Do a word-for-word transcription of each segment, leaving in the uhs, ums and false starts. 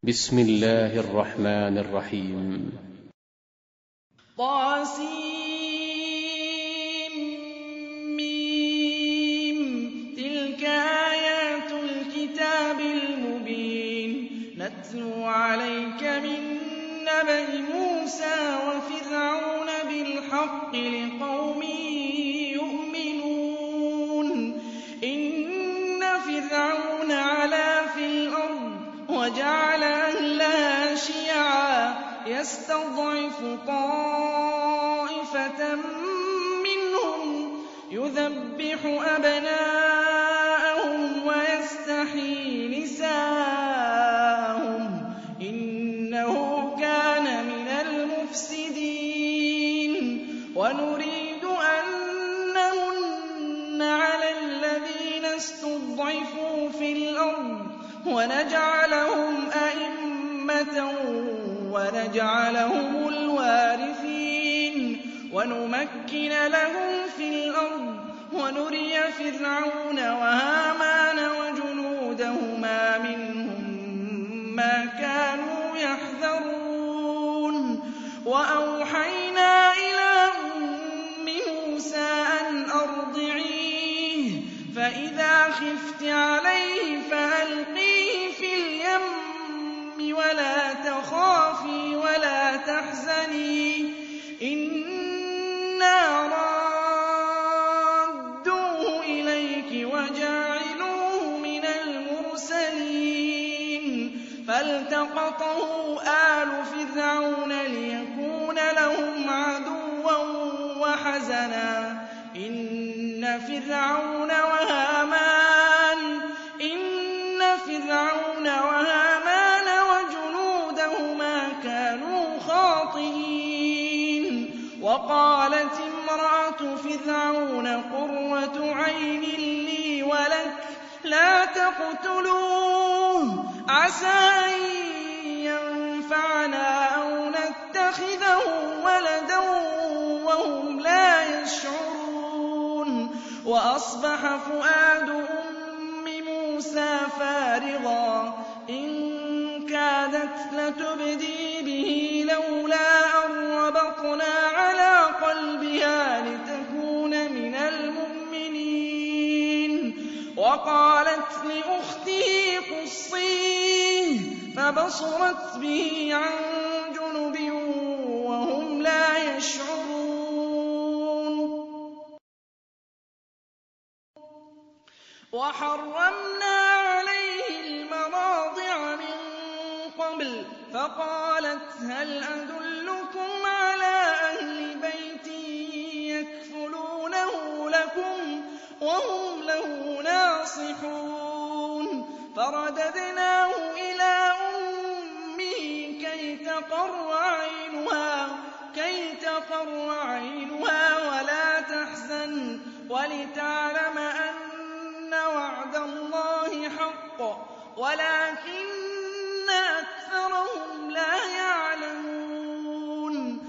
بسم الله الرحمن الرحيم. طاسيم تلك آيات الكتاب المبين نتلو عليك من نبأ موسى وفرعون بالحق لقوم يؤمنون. إن فرعون علا في الأرض وجعل أهلها شيعا يستضعف طائفة منهم يذبح أبناءهم ويستحيي نساءهم إنه كان من المفسدين. ونريد أن نمن على الذين استضعفوا في الأرض ونجعلهم أئمة ونجعلهم الوارثين ونمكن لهم في الأرض ونري فرعون وهامان وجنودهما منهم ما كانوا يحذرون. وأوحينا إلى أم موسى أن أرضعيه فإذا خفت عليه فألقيه في اليم ولا تخافي ولا تحزني إنا رادوه إليك وجاعلوه من المرسلين. فالتقطه آل فرعون ليكون لهم عدوا وحزنا إن فرعون وهامان إن فرعون وهامان وجنودهما كانوا خاطئين. وقالت امرأة فرعون قرة عين لي ولك لا تقتلوه عسى أن ينفعنا أو نتخذه ولدا وهم لا يشعرون. وأصبح فؤاد أم موسى فارغا إن كادت لتبدي به لولا أن ربطنا على قلبها لتكون من المؤمنين. وقالت لأخته قصيه فبصرت به عن جنب وهم لا يشعرون. وحرمنا عليه المراضع من قبل فقالت هل أدلكم على أهل بيت يكفلونه لكم وهم له ناصحون. فرددناه إلى أمه كي تقر عينها كي تقر عينها ولا تحزن ولتعلم أن وعد الله حق ولكن أكثرهم لا يعلمون.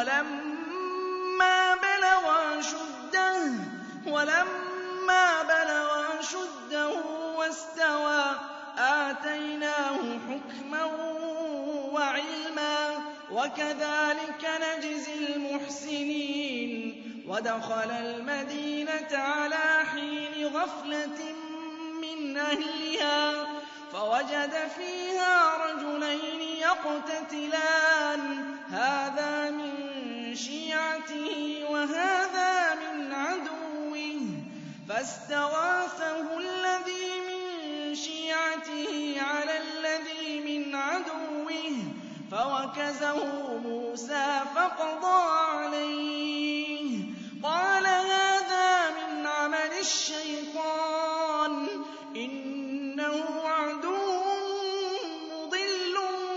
ولما بلغ أشده ولما بلغ أشده واستوى آتيناه حكما وعلما وكذلك نجزي المحسنين. ودخل المدينة على حين غفلة من أهلها فوجد فيها رجلين يقتتلان هذا من شيعته وهذا من عدوه فاستغاثه الذي من شيعته على الذي من عدوه فوكزه موسى فقضى عليه. قال هذا من عمل الشيطان إنه عدو مضل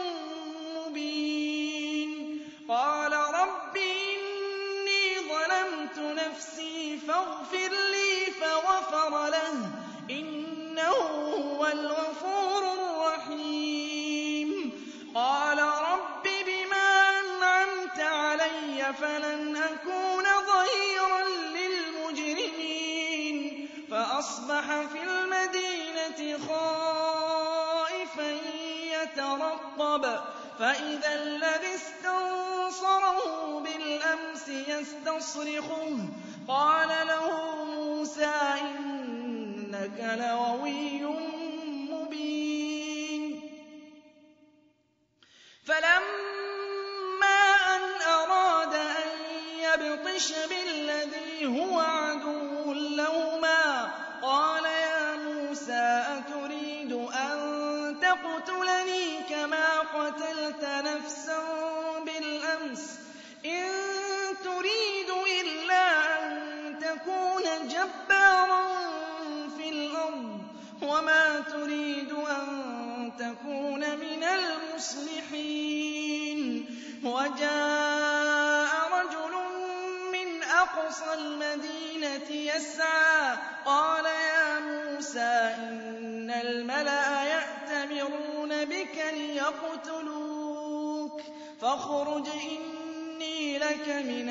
مبين. قال رب إني ظلمت نفسي فاغفر لي فغفر له إنه هو الغفور الرحيم. قال رب بما أنعمت علي فلن أكون ظهيرا للمجرمين. فأصبح في المدينة خائفا يَتَرَقَّبُ فَإِذَا الَّذِي اسْتَنصَرَهُ بِالْأَمْسِ يَسْتَصْرِخُهُ قَالَ لَهُ مُوسَىٰ إِنَّكَ لَغَوِيٌّ مُّبِينٌ فَلَمَّا أَنْ أَرَادَ أَن يَبْطِشَ بِالَّذِي هُوَ عَدُوٌّ لَّهُمَا قَالَ يَا مُوسَىٰ أَتُرِيدُ أَن تَقْتُلَنِي كَمَا قَتَلْتَ نَفْسًا بِالْأَمْسِ إِن تُرِيدُ إِلَّا أَن تَكُونَ جَبَّارًا فِي الْأَرْضِ وَمَا تُرِيدُ أَن تَكُونَ مِنَ الْمُصْلِحِينَ وَجَاءَ رَجُلٌ مِّنْ أَقْصَى الْمَدِينَةِ يَسْعَىٰ قَالَ يَا مُوسَىٰ إِنَّ الْمَلَأَ يَأْتَمِرُونَ بِكَ لِيَقْتُلُوكَ فَاخْرُجْ إِنِّي لَكَ مِنَ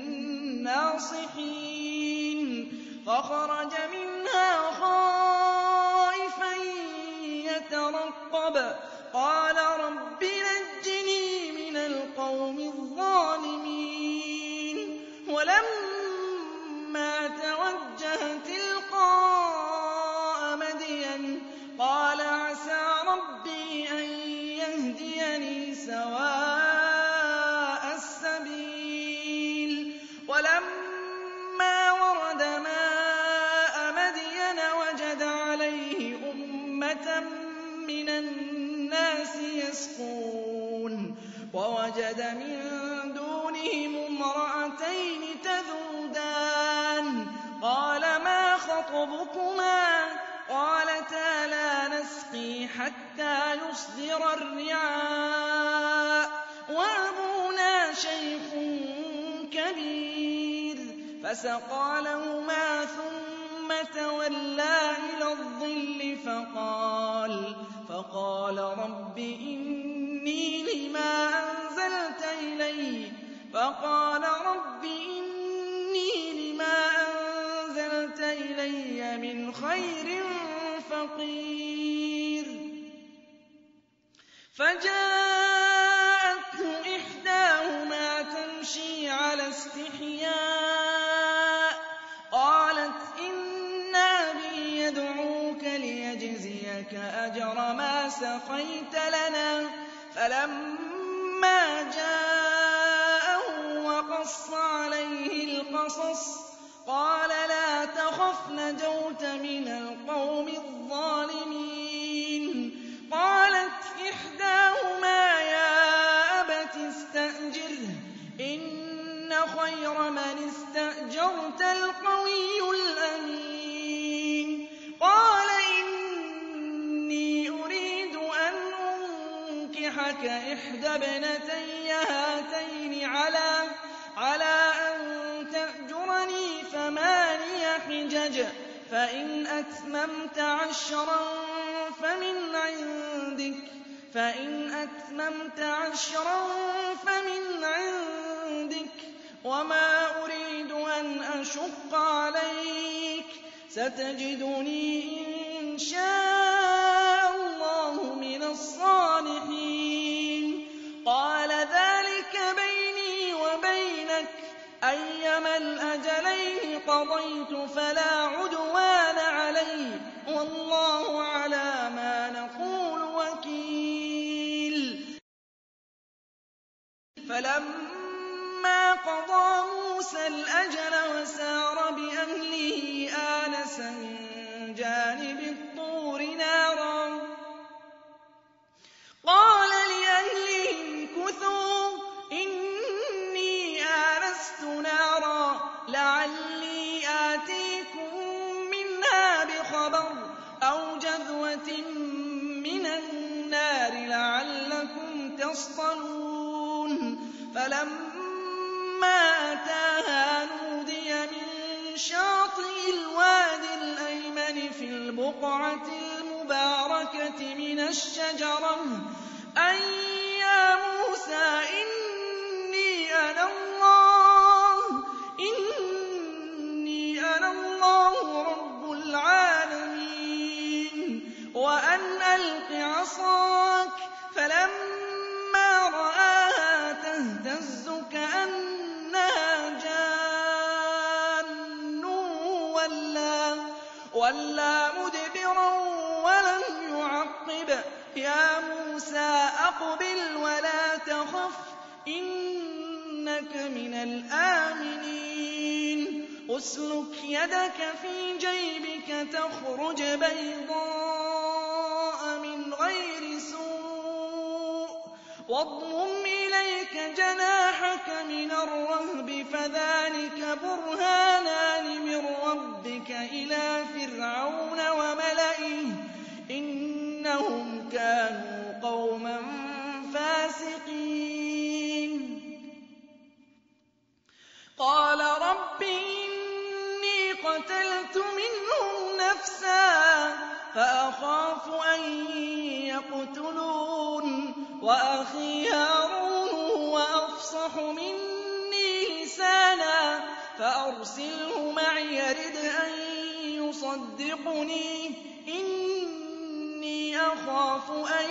النَّاصِحِينَ فَخَرَجَ مِنْهَا خَائِفًا يَتَرَقَّبُ قَالَ رَبِّ نَجِّنِي مِنَ الْقَوْمِ الظَّالِمِينَ وَلَمَّا تَوَجَّهَ تِلْقَاءَ مَدْيَنَ قَالَ عَسَىٰ رَبِّي أَن يَهْدِيَنِي سَوَاءَ السَّبِيلِ وَلَمَّا وَرَدَ مَاءَ مَدْيَنَ وَجَدَ عَلَيْهِ أُمَّةً مِّنَ النَّاسِ يَسْقُونَ وَوَجَدَ مِن دُونِهِمُ امْرَأَتَيْنِ تَذُودَانِ قَالَ مَا خَطْبُكُمَا قَالَتَا لَا نَسْقِي حَتَّىٰ يُصْدِرَ الرِّعَاءُ وَأَبُونَا شَيْخٌ كَبِيرٌ فَسَقَىٰ لَهُمَا ثُمَّ تَوَلَّىٰ إِلَى الظِّلِّ فَقَالَ فَقَالَ رَبِّ إِنِّي لِمَا أَنزَلْتَ إِلَيَّ فَقَالَ رَبِّ إِنِّي لِمَا أَنزَلْتَ إِلَيَّ مِنْ خَيْرٍ فَقِيرٌ فَجَاءَتْهُ إِحْدَاهُمَا تَمْشِي عَلَى اسْتِحْيَاءٍ قَالَتْ إِنَّ أَبِي يَدْعُوكَ لِيَجْزِيَكَ أَجْرَ مَا سَقَيْتَ لَنَا فَلَمَّا جَاءَهُ وَقَصَّ عَلَيْهِ الْقَصَصُ قَالَ لَا تَخَفْ نَجَوْتَ مِنَ الْقَوْمِ الظَّالِمِينَ قَالَتْ إِحْدَاهُمَا يَا أَبَتِ اسْتَأْجِرْهُ إِنَّ خَيْرَ مَنِ اسْتَأْجَرْتَ الْقَوِيُّ الْأَمِينُ قَالَ إِنِّي أُرِيدُ أَنْ أُنكِحَكَ إِحْدَى ابْنَتَيَّ هَاتَيْنِ عَلَىٰ أَن تَأْجُرَنِي ثَمَانِيَ حِجَجٍ فَإِنْ أَتْمَمْتَ عَشْرًا فَمِنْ عِندِكَ فَإِنْ أَتْمَمْتَ عَشْرًا فَمِنْ عِندِكَ وَمَا أُرِيدُ أَنْ أَشُقَّ عَلَيْكَ سَتَجِدُنِي إِن شَاءَ اللَّهُ مِنَ الصَّالِحِينَ قَالَ ذَٰلِكَ بَيْنِي وَبَيْنَكَ أَيَّمَا الْأَجَلَيْنِ قَضَيْتُ فَلَا عُدْوَانَ عَلَيَّ وَاللَّهُ عَلَىٰ مَا نَقُولُ وَكِيلٌ فَلَمَّا قَضَىٰ مُوسَى الْأَجَلَ وَسَارَ بِأَهْلِهِ آنَسَ مِن جَانِبِ الطُّورِ نَارًا قَالَ لِأَهْلِهِ امْكُثُوا إِنِّي آنَسْتُ نَارًا لَّعَلِّي آتِيكُم مِّنْهَا بِخَبَرٍ أَوْ جَذْوَةٍ مِّنَ النَّارِ لَعَلَّكُمْ تَصْطَلُونَ فَلَمَّا أَتَاهَا نُودِيَ مِن شَاطِئِ الْوَادِ الْأَيْمَنِ فِي الْبُقْعَةِ الْمُبَارَكَةِ مِنَ الشَّجَرَةِ أَن يَا مُوسَىٰ إِنِّي أَنَا اللَّهُ إِنِّي أَنَا اللَّهُ رَبُّ الْعَالَمِينَ وَأَنْ أَلْقِ عَصَاكَ يَا مُوسَىٰ أَقْبِلْ وَلَا تَخَفْ إِنَّكَ مِنَ الْآمِنِينَ أُسْلُكْ يَدَكَ فِي جَيْبِكَ تَخْرُجْ بَيْضَاءَ مِنْ غَيْرِ سُوءٍ وَاضْمُمْ إِلَيْكَ جَنَاحَكَ مِنَ الرَّهْبِ فَذَٰلِكَ بُرْهَانَانِ مِن رَّبِّكَ إِلَىٰ فِرْعَوْنَ وَمَلَئِهِ إِنَّهُمْ كَانُوا قَوْمًا فَاسِقِينَ قَالَ رَبِّ إِنِّي قَتَلْتُ مِنْهُمْ نَفْسًا فَأَخَافُ أَن يَقْتُلُونِ وَأَخِي هَارُونُ هُوَ أَفْصَحُ مِنِّي لِسَانًا فَأَرْسِلْهُ مَعِيَ رِدْ أَن يُصَدِّقُنِي إِنِّي أَخَافُ أَن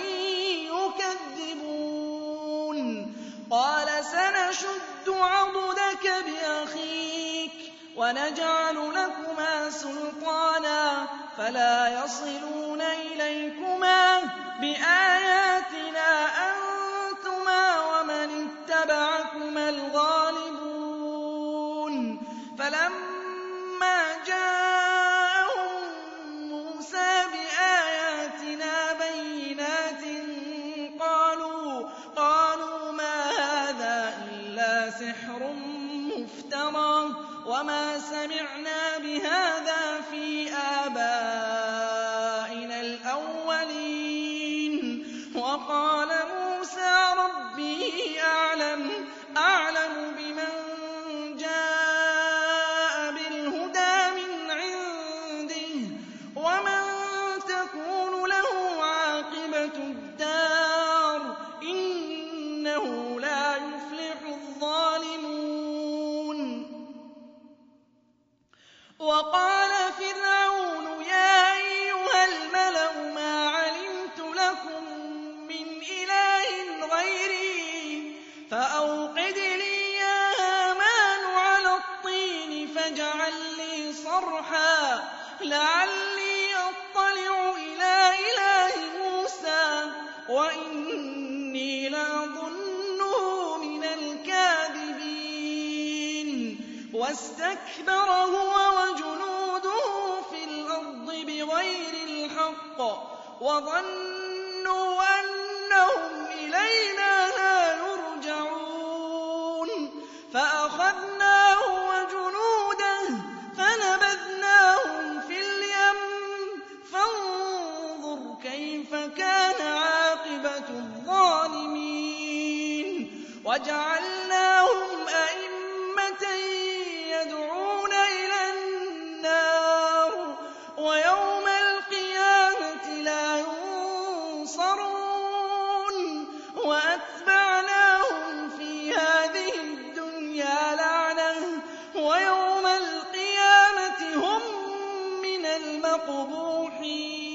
يُكَذِّبُونِ قَالَ سَنَشُدُّ عَضُدَكَ بِأَخِيكَ وَنَجْعَلُ لَكُمَا سُلْطَانًا فَلَا يَصِلُونَ إِلَيْكُمَا بِآيَاتِنَا أَنتُمَا وَمَنِ اتَّبَعَكُمَا الْغَالِبُونَ فَلَمَّا جَاءَهُم مُّوسَىٰ بِآيَاتِنَا بَيِّنَاتٍ قَالُوا قَالُوا مَا هَٰذَا إِلَّا سِحْرٌ مُّفْتَرًى وَمَا سَمِعْنَا بِهَٰذَا فِي آبَائِنَا الْأَوَّلِينَ وَقَالَ مُوسَىٰ رَبِّي أَعْلَمُ أَعْلَمُ بِمَن جَاءَ بِالْهُدَىٰ مِنْ عِندِهِ وَمَن تَكُونُ لَهُ عَاقِبَةُ الدَّارِ ۖ إِنَّهُ لَا يُفْلِحُ الظَّالِمُونَ وَقَالَ فِرْعَوْنُ يَا أَيُّهَا الْمَلَأُ مَا عَلِمْتُ لَكُم مِّنْ إِلَٰهٍ غَيْرِي فَأَوْقِدْ لِي يَا هَامَانُ عَلَى الطِّينِ فَاجْعَل لِّي صَرْحًا لَّعَلِّي أَطَّلِعُ إِلَىٰ إِلَٰهِ مُوسَىٰ وَإِنِّي لَأَظُنُّهُ مِنَ الْكَاذِبِينَ وَاسْتَكْبَرَ هُوَ وَجُنُودُهُ فِي الْأَرْضِ بِغَيْرِ الْحَقِّ وَظَنُّوا أَنَّهُمْ إِلَيْنَا لَا يُرْجَعُونَ فَأَخَذْنَاهُ وَجُنُودَهُ فَنَبَذْنَاهُمْ فِي الْيَمِّ فَانظُرْ كَيْفَ كَانَ عَاقِبَةُ الظَّالِمِينَ وَجَعَلْنَاهُمْ أَئِمَّةً يَدْعُونَ إِلَى النَّارِ وَيَوْمَ الْقِيَامَةِ لَا يُنصَرُونَ وَأَتْبَعْنَاهُمْ فِي هَٰذِهِ الدُّنْيَا لَعْنَةً وَيَوْمَ الْقِيَامَةِ هُم مِّنَ الْمَقْبُوحِينَ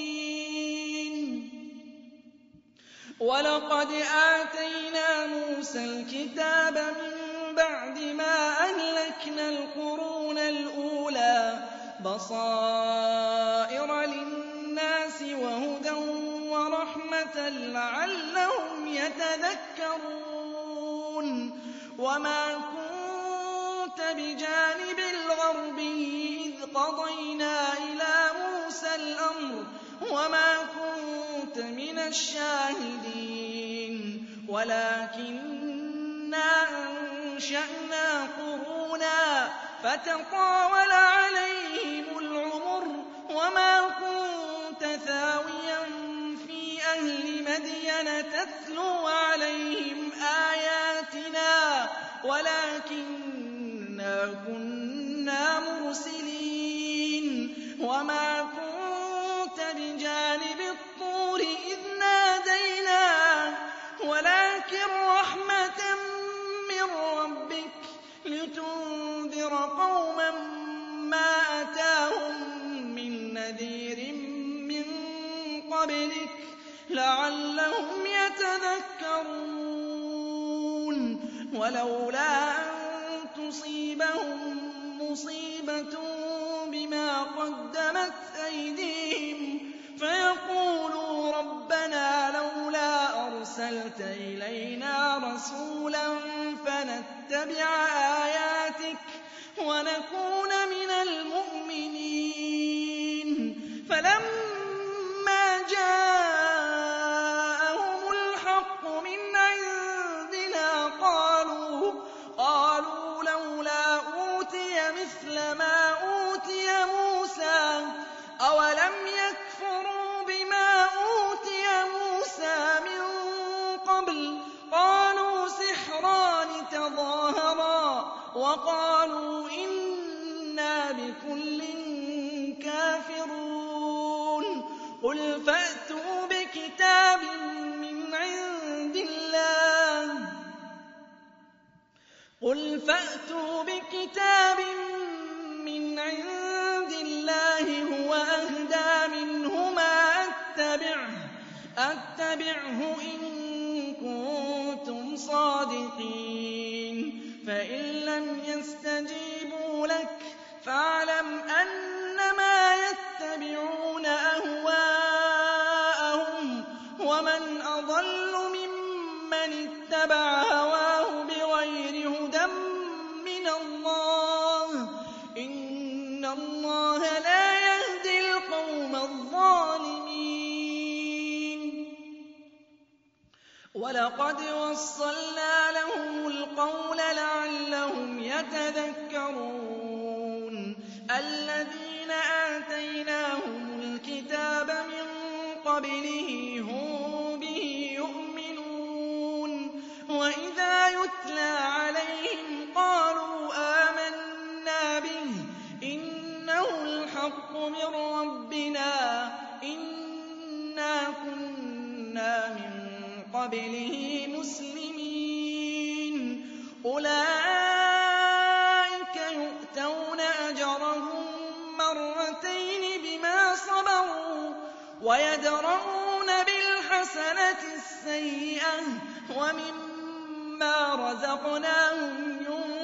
وَلَقَدْ آتَيْنَا مُوسَى الْكِتَابَ مِن بَعْدِ مَا أَهْلَكْنَا الْقُرُونَ الْأُولَىٰ بَصَائِرَ لِلنَّاسِ وَهُدًى وَرَحْمَةً لَّعَلَّهُمْ يَتَذَكَّرُونَ وَمَا كُنتَ بِجَانِبِ الْغَرْبِيِّ إِذْ قَضَيْنَا إِلَىٰ مُوسَى الْأَمْرَ وَمَا كُنتَ مِنَ الشَّاهِدِينَ وَلَٰكِنَّا أَنشَأْنَا قُرُونًا فَتَطَاوَلَ عَلَيْهِمُ الْعُمُرُ وَمَا كُنتَ ثَاوِيًا فِي أَهْلِ مَدْيَنَ تَتْلُو عَلَيْهِمْ آيَاتِنَا وَلَٰكِنَّا كُنَّا مُرْسِلِينَ وَمَا كُنتَ بِجَانِبِ الطُّورِ إِذْ نَادَيْنَا وَلَٰكِن رَّحْمَةً مِّن رَّبِّكَ لِتُنذِرَ قَوْمًا مَّا أَتَاهُم مِّن نَّذِيرٍ مِّن قَبْلِكَ لَعَلَّهُمْ يَتَذَكَّرُونَ وَلَوْلَا أَن تُصِيبَهُم مُّصِيبَةٌ بِمَا قَدَّمَتْ أَيْدِيهِمْ فَيَقُولُوا رَبَّنَا لَوْلَا أَرْسَلْتَ إِلَيْنَا رَسُولًا فَنَتَّبِعَ آيَاتِكَ وَنَكُونَ مِنَ الْمُؤْمِنِينَ فَلَمَّا جَاءَهُمُ الْحَقُّ مِنْ عِندِنَا قَالُوا قَالُوا لَوْلَا أُوتِيَ مِثْلَ مَا أُوتِيَ مُوسَىٰ أَوَلَمْ يَكْفُرُوا بِمَا أُوتِيَ مُوسَىٰ مِن قَبْلُ قَالُوا سِحْرَانِ تَظَاهَرَا وَقَالُوا إِنَّا بِكُلٍّ كَافِرُونَ قُلْ فَأْتُوا بِكِتَابٍ مِّنْ عِندِ اللَّهِ قُلْ فَأْتُوا بِكِتَابٍ مِّنْ عِندِ اللَّهِ هُوَ أَهْدَىٰ مِنْهُمَا أَتَّبِعْهُ أَتَّبِعْهُ إِن كُنتُمْ صَادِقِينَ فَإِن لَّمْ يَسْتَجِيبُوا لَكَ فَاعْلَمْ أَنَّمَا يَتَّبِعُونَ أَهْوَاءَهُمْ ۚ وَمَنْ أَضَلُّ مِمَّنِ اتَّبَعَ هَوَاهُ بِغَيْرِ هُدًى مِّنَ اللَّهِ ۚ إِنَّ اللَّهَ لَا يَهْدِي الْقَوْمَ الظَّالِمِينَ وَلَقَدْ وَصَّلْنَا لَهُمُ الْقَوْلَ لَعَلَّهُمْ يَتَذَكَّرُونَ الَّذِينَ آتَيْنَاهُمُ الْكِتَابَ مِن قَبْلِهِ هُم بِهِ يُؤْمِنُونَ وَإِذَا يُتْلَىٰ عَلَيْهِمْ قَالُوا آمَنَّا بِهِ إِنَّهُ الْحَقُّ مِن رَّبِّنَا إِنَّا كُنَّا مِن قَبْلِهِ مُسْلِمِينَ أُولَٰئِكَ يُؤْتَوْنَ أَجْرَهُم مَّرَّتَيْنِ بِمَا صَبَرُوا وَيَدْرَءُونَ بِالْحَسَنَةِ السَّيِّئَةَ وَمِمَّا رَزَقْنَاهُمْ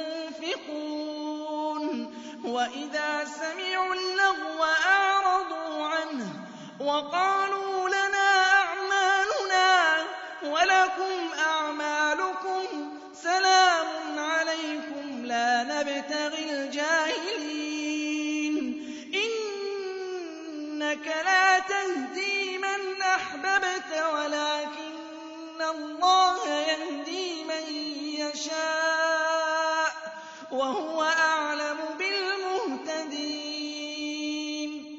يُنفِقُونَ وَإِذَا سَمِعُوا اللَّغْوَ أَعْرَضُوا عَنْهُ وَقَالُوا لَنَا أَعْمَالُنَا وَلَكُمْ أَعْمَالُكُمْ سَلَامٌ عَلَيْكُمْ لَا نَبْتَغِي الْجَاهِلِينَ إِنَّكَ لَا تَهْدِي مَنْ أَحْبَبْتَ وَلَٰكِنَّ اللَّهَ يَهْدِي مَن يَشَاءُ ۚ وَهُوَ أَعْلَمُ بِالْمُهْتَدِينَ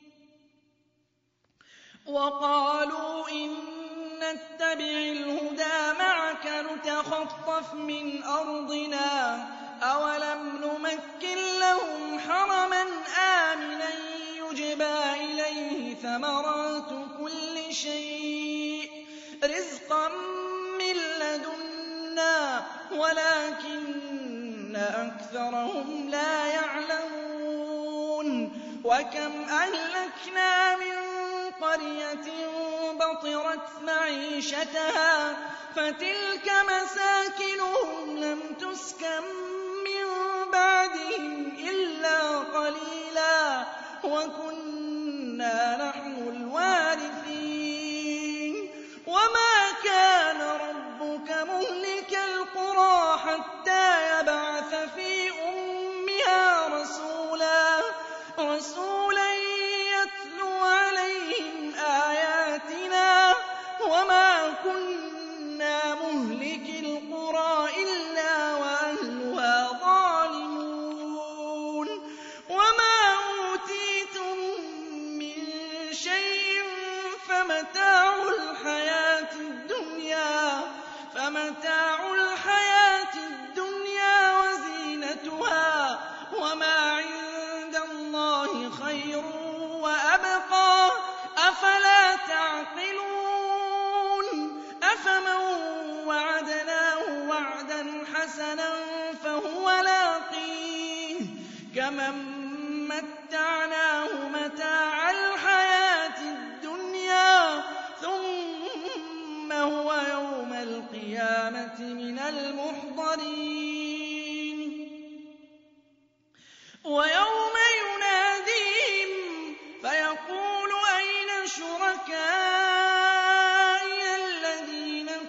وَقَالُوا إِن نَّتَّبِعِ الْهُدَىٰ مَعَكَ نُتَخَطَّفْ مِنْ أَرْضِنَا ۚ أَوَلَمْ نُمَكِّن لَّهُمْ حَرَمًا آمِنًا يُجْبَىٰ إِلَيْهِ ثَمَرَاتُ كُلِّ شَيْءٍ رِّزْقًا مِّن لَّدُنَّا وَلَٰكِنَّ أَكْثَرَهُمْ لَا يَعْلَمُونَ وَكَمْ أَهْلَكْنَا مِن قَرْيَةٍ بَطِرَتْ مَعِيشَتَهَا فَتِلْكَ مَسَاكِنُهُمْ لَمْ تُسْكَن مِّن بَعْدِهِمْ إِلَّا قَلِيلًا وَكُنَّا نَحْنُ الْوَارِثِينَ وَمَا كَانَ رَبُّكَ مُهْلِكَ الْقُرَىٰ حَتَّىٰ يَبْعَثَ فِي أُمِّهَا رَسُولًا رَّسُولًا يَتْلُو عَلَيْهِمْ آيَاتِنَا وَمَا كُنَّا مُهْلِكِي الْقُرَىٰ إِلَّا وَأَهْلُهَا ظَالِمُونَ وَمَا أُوتِيتُم مِّن شَيْءٍ فَمَتَاعُ الْحَيَاةِ الدُّنْيَا فَمَتَاعُ الْحَيَاةِ الدُّنْيَا وَزِينَتُهَا وَمَا عِندَ اللَّهِ خَيْرٌ وَأَبْقَىٰ ۚ أَفَلَا تَعْقِلُونَ أَفَمَن وَعَدْنَاهُ وَعْدًا حَسَنًا فَهُوَ لَاقِيهِ كَمَن مَّتَّعْنَاهُ مَتَاعَ الْحَيَاةِ الدُّنْيَا ثُمَّ هُوَ يَوْمَ الْقِيَامَةِ مِنَ الْمُحْضَرِينَ وَيَوْمَ يُنَادِيهِمْ فَيَقُولُ أَيْنَ شُرَكَائِيَ الَّذِينَ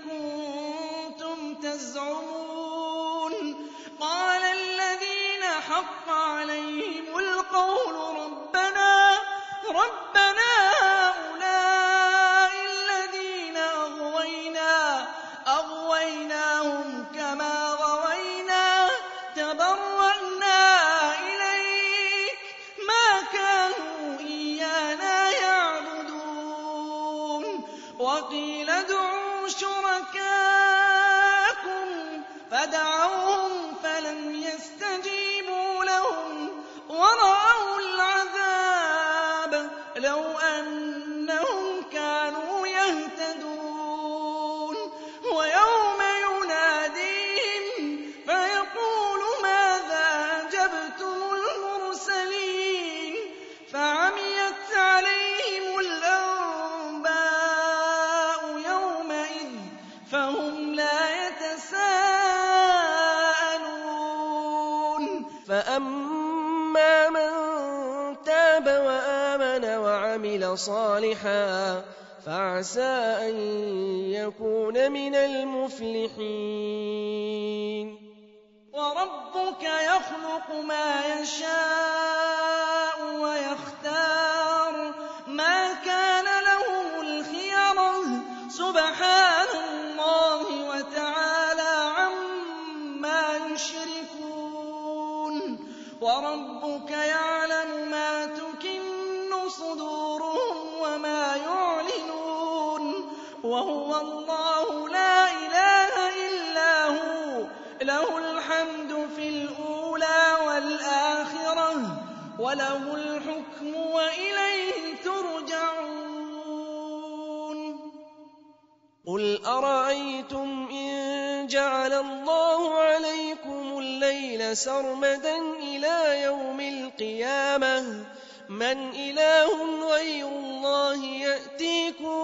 شُرَكَاءَكُمْ فَدَعَوْهُمْ فَلَمْ يَسْتَجِيبُوا لَهُمْ وَرَأَوُا الْعَذَابَ لَوْ أَنَّهُمْ كَانُوا يَهْتَدُونَ وَيَوْمَ يُنَادِيهِمْ فَيَقُولُ مَاذَا أَجَبْتُمُ الْمُرْسَلِينَ فَعَمِيَتْ عَلَيْهِمُ الْأَنبَاءُ يَوْمَئِذٍ فَهُمْ لَا يَتَسَاءَلُونَ فَأَمَّا مَن تَابَ وَآمَنَ وَعَمِلَ صَالِحًا فَعَسَىٰ أَن يَكُونَ مِنَ الْمُفْلِحِينَ وَرَبُّكَ يَخْلُقُ مَا يَشَاءُ وَيَخْتَارُ مَا كَانَ لَهُمُ الْخِيَرَةُ ۚ سُبْحَانَ اللَّهِ وَتَعَالَىٰ عَمَّا يُشْرِكُونَ وَرَبُّكَ يَعْلَمُ مَا تُكِنُّ صُدُورُهُمْ وَمَا يُعْلِنُونَ وَهُوَ اللَّهُ لَا إِلَٰهَ إِلَّا هُوَ لَهُ الْحَمْدُ فِي الْأُولَىٰ وَالْآخِرَةِ وَلَهُ الْحُكْمُ وَإِلَيْهِ تُرْجَعُونَ قُلْ أَرَأَيْتُمْ إِن جَعَلَ اللَّهُ عَلَيْكُمُ اللَّيْلَ سَرْمَدًا إِلَىٰ يَوْمِ الْقِيَامَةِ مَنْ إِلَٰهٌ غَيْرُ اللَّهِ يَأْتِيكُم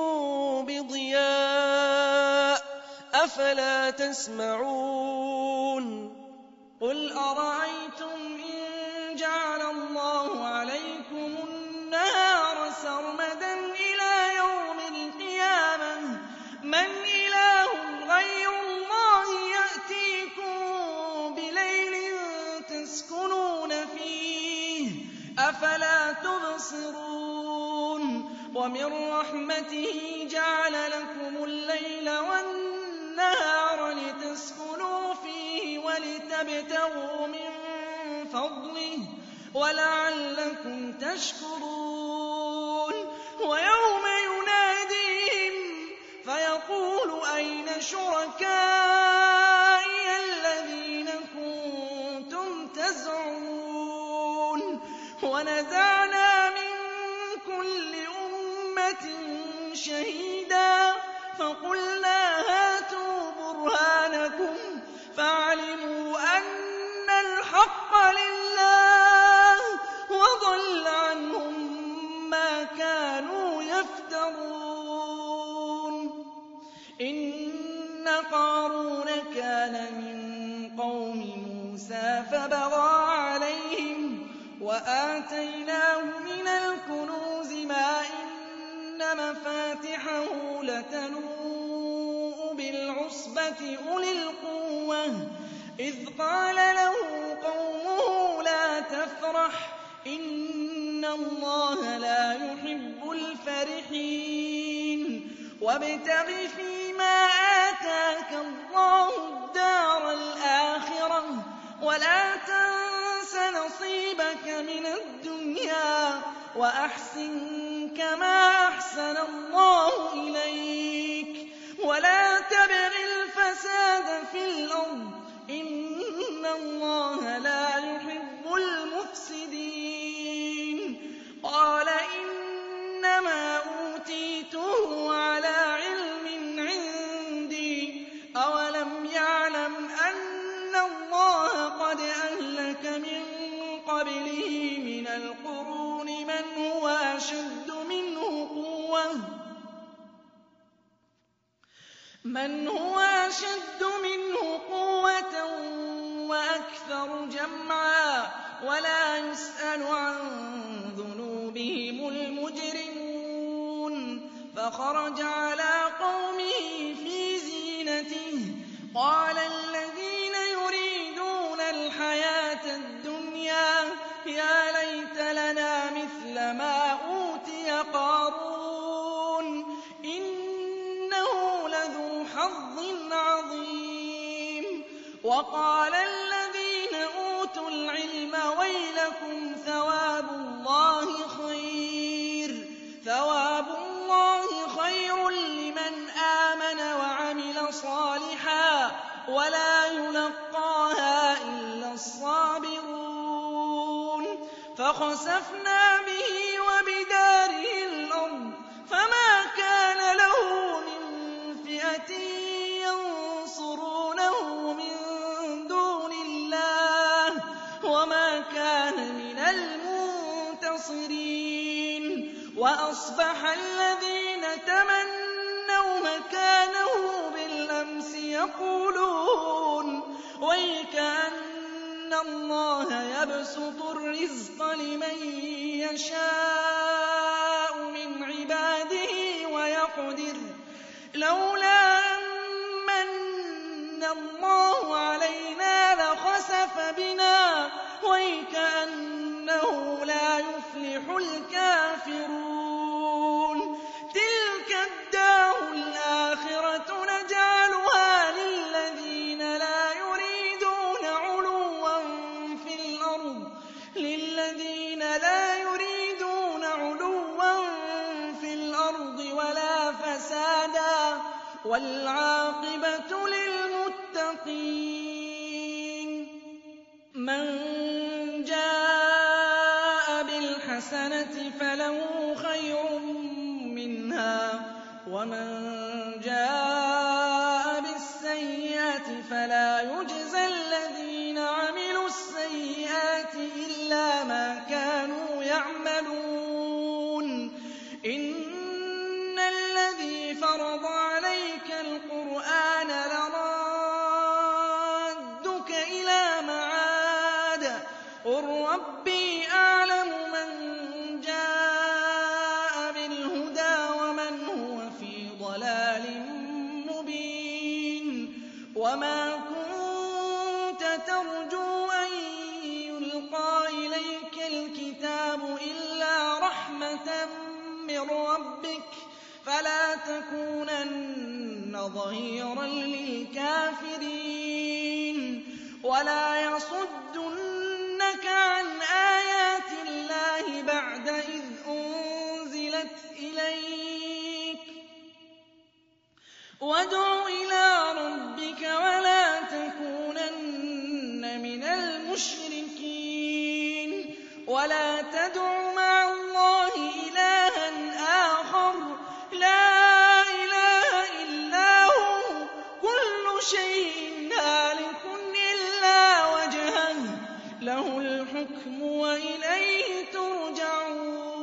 بِضِيَاءٍ أَفَلَا تَسْمَعُونَ قُلْ أَرَأَيْتُمْ إِن جَعَلَ اللَّهُ عَلَيْكُمُ النَّهَارَ سَرْمَدًا إِلَىٰ يَوْمِ الْقِيَامَةِ مَنْ إِلَٰهٌ غَيْرُ اللَّهِ يَأْتِيكُم بِلَيْلٍ تَسْكُنُونَ فِيهِ ۖ أَفَلَا تُبْصِرُونَ وَمِن رَّحْمَتِهِ جَعَلَ لَكُمُ اللَّيْلَ وَالنَّهَارَ لِتَسْكُنُوا فِيهِ وَلِتَبْتَغُوا مِن فَضْلِهِ وَلَعَلَّكُمْ تَشْكُرُونَ وَيَوْمَ يُنَادِيهِمْ فَيَقُولُ أَيْنَ شُرَكَائِيَ الَّذِينَ كُنتُمْ تَزْعُمُونَ وَنَزَعْنَا مِن كُلِّ أُمَّةٍ شَهِيدًا فَقُلْنَا هَاتُوا بُرْهَانَكُمْ فَعَلِمُوا أَنَّ الْحَقَّ لِلَّهِ وَضَلَّ عَنْهُم مَّا كَانُوا يَفْتَرُونَ إِنَّ قَارُونَ كَانَ مِن قَوْمِ مُوسَىٰ فَبَغَىٰ عَلَيْهِمْ وَآتَيْنَاهُ مِنَ الْكُنُوزِ مَا إِنَّ مَفَاتِحَهُ لَتَنُوءُ بِالْعُصْبَةِ أُولِي الْقُوَّةِ إِذْ قَالَ لَهُ قَوْمُهُ لَا تَفْرَحْ إِنَّ اللَّهَ لَا يُحِبُّ الْفَرِحِينَ وَابْتَغِ فِيمَا آتَاكَ اللَّهُ الدَّارَ الْآخِرَةَ وَلَا تَنسَ نَصِيبَكَ مِنَ الدُّنْيَا وَأَحْسِن كَمَا أَحْسَنَ اللَّهُ إِلَيْكَ وَلَا تَبْغِ الْفَسَادَ فِي الْأَرْضِ ۖ إِنَّ اللَّهَ لَا يُحِبُّ الْمُفْسِدِينَ قَالَ إِنَّمَا أُوتِيتُهُ عَلَىٰ عِلْمٍ عِندِي أَوَلَمْ يَعْلَمْ أَنَّ اللَّهَ قَدْ أَهْلَكَ مِن قَبْلِهِ مِنَ الْقُرُونِ مَنْ هُوَ أَشَدُّ مِنْهُ قُوَّةً مَنْ هُوَ أَشَدُّ مِنْهُ قُوَّةً وَأَكْثَرُ جَمْعًا وَلَا يُسْأَلُ عَن ذُنُوبِهِمُ الْمُجْرِمُونَ فَخَرَجَ عَلَىٰ قَوْمِهِ فِي زِينَتِهِ قَالَ الَّذِينَ يُرِيدُونَ الْحَيَاةَ الدُّنْيَا يَا لَيْتَ لَنَا مِثْلَ مَا أُوتِيَ قَارُونُ إِنَّهُ لَذُو حَظٍّ عَظِيمٍ وَقَالَ الَّذِينَ أُوتُوا الْعِلْمَ وَيْلَكُمْ ثَوَابُ اللَّهِ خَيْرٌ ثَوَابُ اللَّهِ خَيْرٌ لِّمَنْ آمَنَ وَعَمِلَ ولا يلقاها إلا الصابرون فخسفنا به وبداره الأرض فما كان له من فئة ينصرونه من دون الله وما كان من المنتصرين وأصبح الذين تمنوا مكانه بالأمس يقولون ويكأن الله يبسط الرزق لمن يشاء من عباده ويقدر لولا أن من الله علينا لخسف بنا ويكأنه لا يفلح الكافرون تلك الدار الآخرة نجعلها للذين لا يريدون علوا في الأرض للذين لا يريدون علوا في الأرض ولا فسادا والعاقبة للمتقين من جاء بالحسنة فله خير منها ومن جاء بالسيئة فلا يجزى الذين عملوا السيئات إلا ما كانوا يعملون إن الذي فرض عليك القرآن لرادك إلى معاد قل ربي أعلم من جاء بالهدى ومن هو في ضلال مبين وما كنت ترجو أن يلقى إليك الكتاب إلا رحمة من ربك فلا تكونن ظهيرا للكافرين ولا يصدنك عن آيات الله بعد إذ أنزلت إليك وادع إلى ربك ولا تكونن من المشركين ولا تدع مع الله إلها آخر لا إله إلا هو كل شيء هالك إلا وجهه له الحكم وإليه ترجعون